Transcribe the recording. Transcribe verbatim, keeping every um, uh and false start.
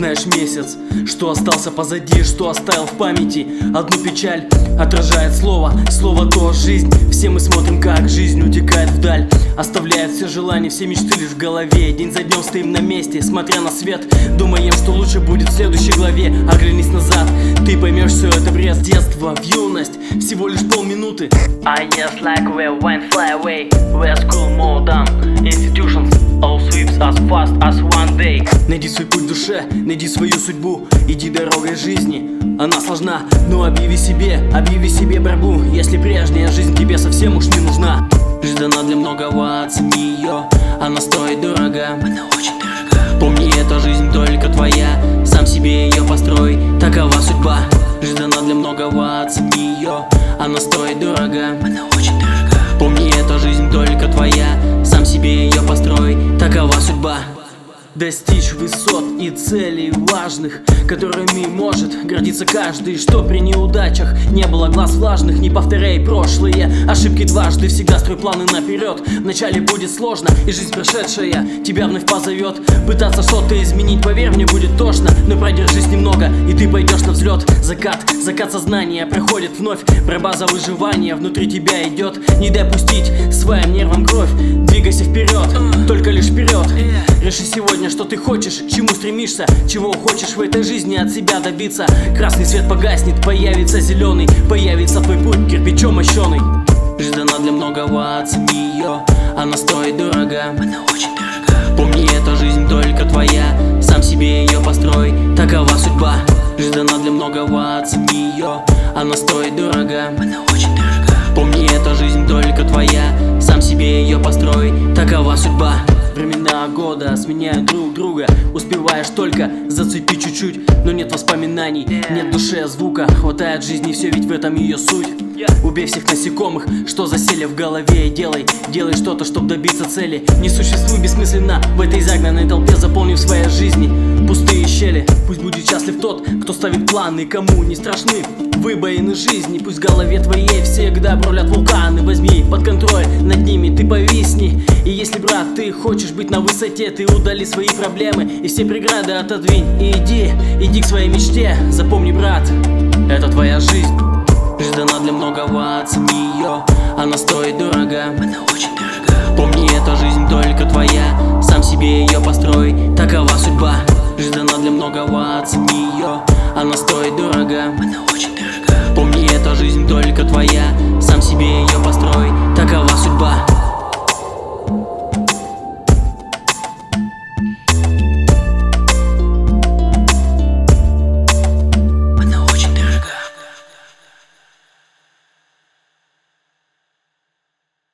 знаешь месяц, что остался позади, что оставил в памяти. Одну печаль отражает слово, слово то жизнь. Все мы смотрим, как жизнь утекает вдаль, оставляет все желания, все мечты лишь в голове. День за днем стоим на месте, смотря на свет, думаем, что лучше будет в следующей главе. Оглянись назад, ты поймешь, все это бред. Детство в юность, всего лишь полминуты. I just like we went fly away, where school more done, institutions all sweeps as fast as one day. Найди свой путь в душе, найди свою судьбу, иди дорогой жизни. Она сложна, но объяви себе, объяви себе борьбу. Если прежняя жизнь тебе совсем уж не нужна, жизнь дана для многого, оцени ее, она стоит дорого, она очень дорога. Помни, эта жизнь только твоя, сам себе ее построй, такова судьба. Жизнь дана для многого, оцени ее, она стоит дорого, она очень дорога. Помни, эта жизнь только твоя, сам себе ее построй, такова судьба. Достичь высот и целей важных, которыми может гордиться каждый. Что при неудачах не было глаз влажных. Не повторяй прошлые ошибки дважды, всегда строй планы наперед. Вначале будет сложно, и жизнь прошедшая тебя вновь позовет. Пытаться что-то изменить, поверь мне, будет тошно, но продержись немного, и ты пойдешь на взлет. Закат, закат сознания проходит вновь, борьба за выживание внутри тебя идет. Не дай пустить своим нервам кровь, двигайся вперед, только лишь вперед. Реши сегодня, что ты хочешь, к чему стремишься, чего хочешь в этой жизни от себя добиться. Красный свет погаснет, появится зеленый, появится твой путь кирпичом мощеный. Жизнь дана для многого, оцени ее, она стоит дорого, она очень дорога. Помни, эта жизнь только твоя, сам себе ее построй, такова судьба. Жизнь дана для многого, оцени ее, она стоит дорого, она очень дорога. Помни, эта жизнь только твоя, сам себе ее построй, такова судьба. Времена года сменяют друг друга, успеваешь только зацепить чуть-чуть, но нет воспоминаний, нет в душе звука, хватает жизни, все ведь в этом ее суть. Убей всех насекомых, что засели в голове, и делай, делай что-то, чтобы добиться цели. Не существуй бессмысленно в этой загнанной толпе, заполнив своей жизни пустые щели. Пусть будет счастлив тот, кто ставит планы, кому не страшны выбоины жизни. Пусть в голове твоей всегда бродят вулканы, возьми под контроль над ними, ты повисни. И если, брат, ты хочешь быть на высоте, ты удали свои проблемы и все преграды отодвинь. И иди, иди к своей мечте, запомни, брат, это твоя жизнь. Жизнь дана для многого, оцени ее, она стоит дорого.